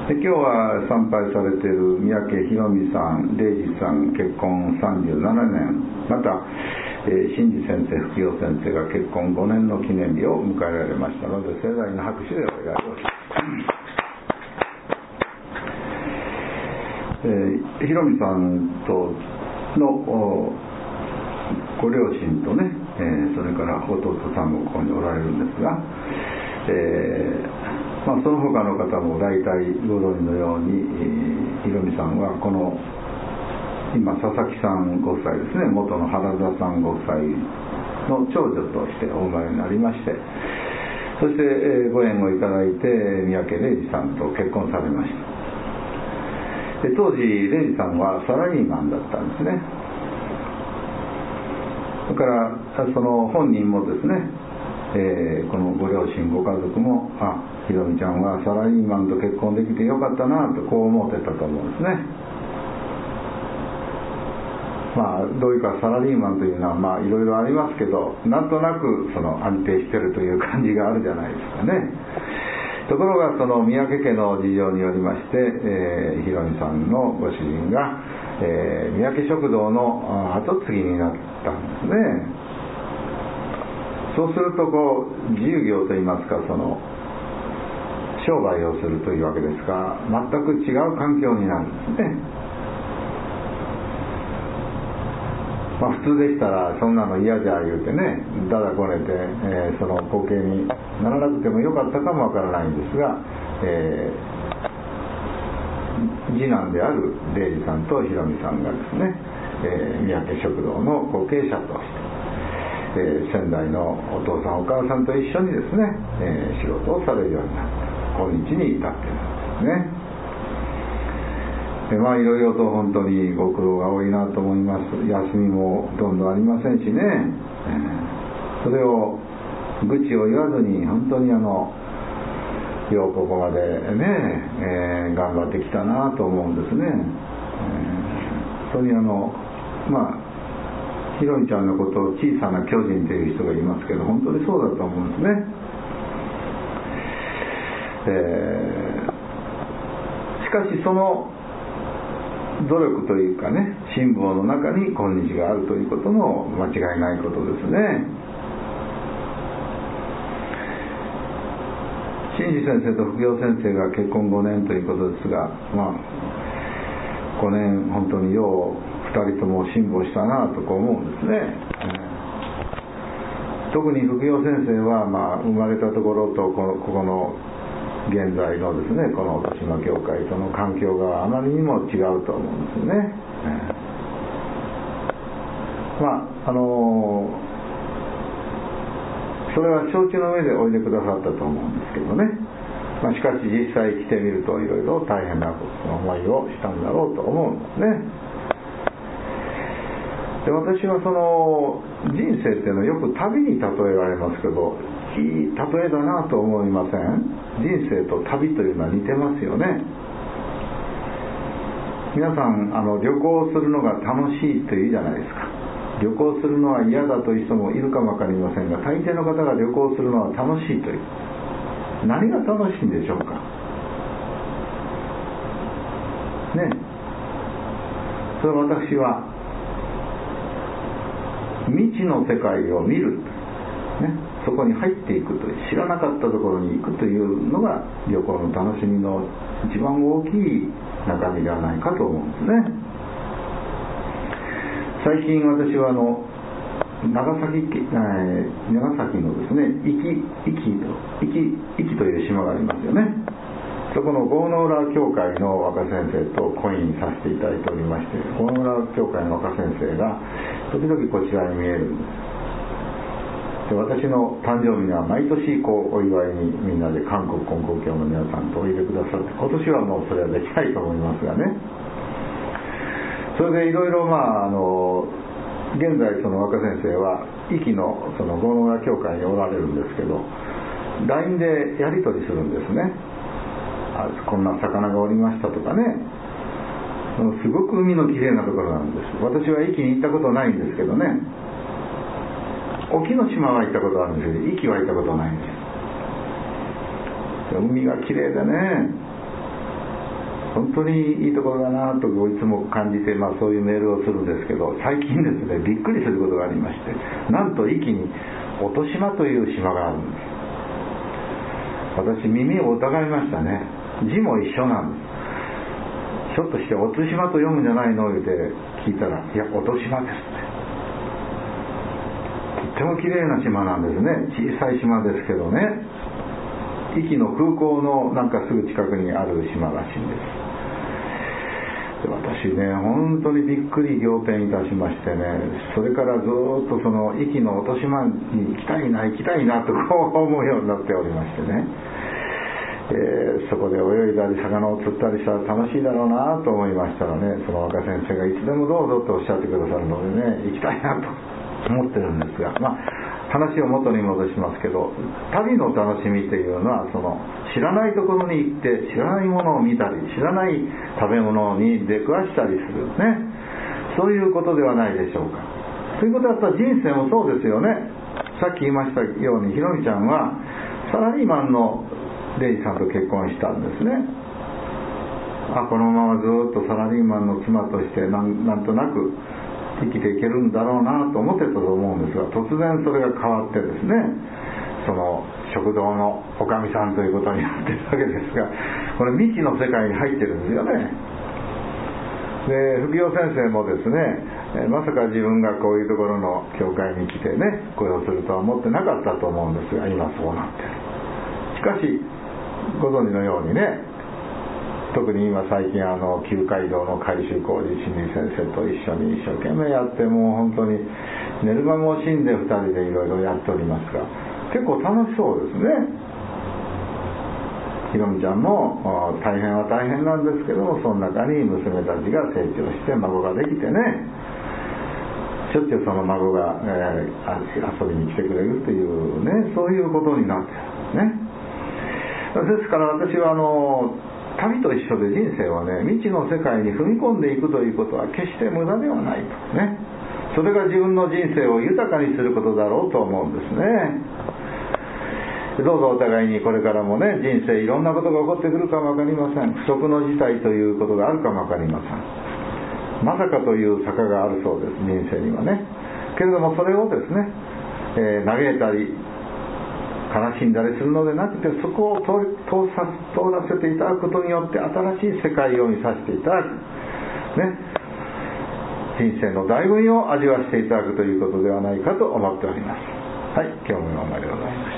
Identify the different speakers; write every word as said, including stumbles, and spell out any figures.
Speaker 1: で今日は参拝されている三宅宏美さん、礼二さん、結婚さんじゅうななねん、また、えー、新次先生、福代先生が結婚ごねんの記念日を迎えられましたので、盛大な拍手でお祝いをします。えー、宏美さんとのご両親とね、えー、それから弟さんもここにおられるんですが、えーまあ、その他の方も大体ご存知のように、ひろみさんはこの今佐々木さんご夫妻ですね、元の原田さんご夫妻の長女としてお生まれになりまして、そして、えー、ご縁をいただいて三宅礼二さんと結婚されました。で当時礼二さんはサラリーマンだったんですね。だからその本人もですね、えー、このご両親ご家族も、あ、ひろみちゃんはサラリーマンと結婚できてよかったなとこう思ってたと思うんですね。まあどういうかサラリーマンというのはまあいろいろありますけど、なんとなくその安定してるという感じがあるじゃないですかね。ところがその三宅家の事情によりまして、えー、ひろみさんのご主人が、えー、三宅食堂の後継ぎになったんですね。そうするとこう自由業といいますか、その商売をするというわけですが、全く違う環境になるんですね。まあ、普通でしたらそんなの嫌じゃ言うてね、だだこねて、えー、その光景にならなくてもよかったかもわからないんですが、えー、次男である礼二さんとひろみさんがですね、えー、三宅食堂の後継者として、えー、先代のお父さんお母さんと一緒にですね、えー、仕事をされるようになった今日に至っているんですね。でまあいろいろと本当にご苦労が多いなと思います。休みもほとんどありませんしね、えー、それを愚痴を言わずに本当にあのようここまでね、えー、頑張ってきたなと思うんですね。えー、本当にあのまあひろみちゃんのことを小さな巨人という人がいますけど、本当にそうだと思うんですね。えー、しかしその努力というかね、辛抱の中に今日があるということも間違いないことですね。新次先生と福代先生が結婚ごねんということですが、まあごねん本当にようふたりとも辛抱したなとこう思うんですね。特に福代先生は、まあ、生まれたところとこの、ここの現在のですね、この豊島教会との環境があまりにも違うと思うんですよね。まああのー、それは承知の上でおいでくださったと思うんですけどね。まあ、しかし実際来てみるといろいろ大変な思いをしたんだろうと思うんですね。で私はその人生っていうのはよく旅に例えられますけど、いい例えだなと思いません？人生と旅というのは似てますよね。皆さんあの旅行するのが楽しいというじゃないですか。旅行するのは嫌だという人もいるかもわかりませんが、大抵の方が旅行するのは楽しいという。何が楽しいんでしょうかね。それは私は未知の世界を見る、ね、そこに入っていくという、知らなかったところに行くというのが旅行の楽しみの一番大きい中身ではないかと思うんですね。最近私はあの長崎、えー、長崎のですね、壱岐壱岐壱岐壱岐という島がありますよね。そこの郷ノ浦教会の若先生と懇意にさせていただいておりまして、郷ノ浦教会の若先生が時々こちらに見えるんです。で私の誕生日には毎年こうお祝いにみんなで韓国根高教の皆さんとおいでくださって、今年はもうそれはできないと思いますがね。それでいろいろまああの現在その若先生は壱岐のその郷ノ浦教会におられるんですけど、 ライン でやり取りするんですね。あ、こんな魚がおりましたとかね、すごく海のきれいなところなんです。私は壱岐に行ったことないんですけどね、沖ノ島は行ったことあるんですけど、壱岐は行ったことないんです。海がきれいでね、 本当にいいところだなといつも感じて、まあ、そういうメールをするんですけど、最近ですね、びっくりすることがありまして、なんと壱岐に音島という島があるんです。私耳を疑いましたね。字も一緒なんです。ひょっとして音島と読むんじゃないのって聞いたら、いや音島ですって。とっても綺麗な島なんですね。小さい島ですけどね、壱岐の空港のなんかすぐ近くにある島らしいんです。で、私ね、本当にびっくり仰天いたしましてね、それからずっとその壱岐の音島に行きたいな行きたいなとこう思うようになっておりましてね、えー、そこで泳いだり魚を釣ったりしたら楽しいだろうなと思いましたらね、その若先生がいつでもどうぞとおっしゃってくださるのでね、行きたいなと思ってるんですが、まあ話を元に戻しますけど、旅の楽しみっていうのは、その知らないところに行って知らないものを見たり、知らない食べ物に出くわしたりするね、そういうことではないでしょうか。ということはやっぱ人生もそうですよね。さっき言いましたように、ひろみちゃんはサラリーマンのレイさんと結婚したんですね。あ、このままずっとサラリーマンの妻としてなん、なんとなく生きていけるんだろうなと思ってたと思うんですが、突然それが変わってですね、その食堂のおかみさんということになってるわけですが、これ未知の世界に入ってるんですよね。で、福代先生もですね、まさか自分がこういうところの教会に来てね、雇用するとは思ってなかったと思うんですが、今そうなってる。しかしご存知のようにね、特に今最近あの旧街道の改修工事、清水先生と一緒に一生懸命やって、もう本当に寝る間も惜しんでふたりでいろいろやっておりますが、結構楽しそうですね。ひろみちゃんも大変は大変なんですけども、その中に娘たちが成長して孫ができてね、しょっちゅうその孫が、えー、遊びに来てくれるっていうね、そういうことになってるね。ですから私はあの旅と一緒で、人生はね、未知の世界に踏み込んでいくということは決して無駄ではないとね、それが自分の人生を豊かにすることだろうと思うんですね。どうぞお互いにこれからもね、人生いろんなことが起こってくるかも分かりません。不測の事態ということがあるかも分かりません。まさかという坂があるそうです、人生にはね。けれどもそれをですね、えー、嘆いたり悲しんだりするのでなくて、そこを 通, 通, さ通らせていただくことによって新しい世界を見させていただく、ね、人生の醍醐味を味わわせていただくということではないかと思っております。はい、今日も今までございました。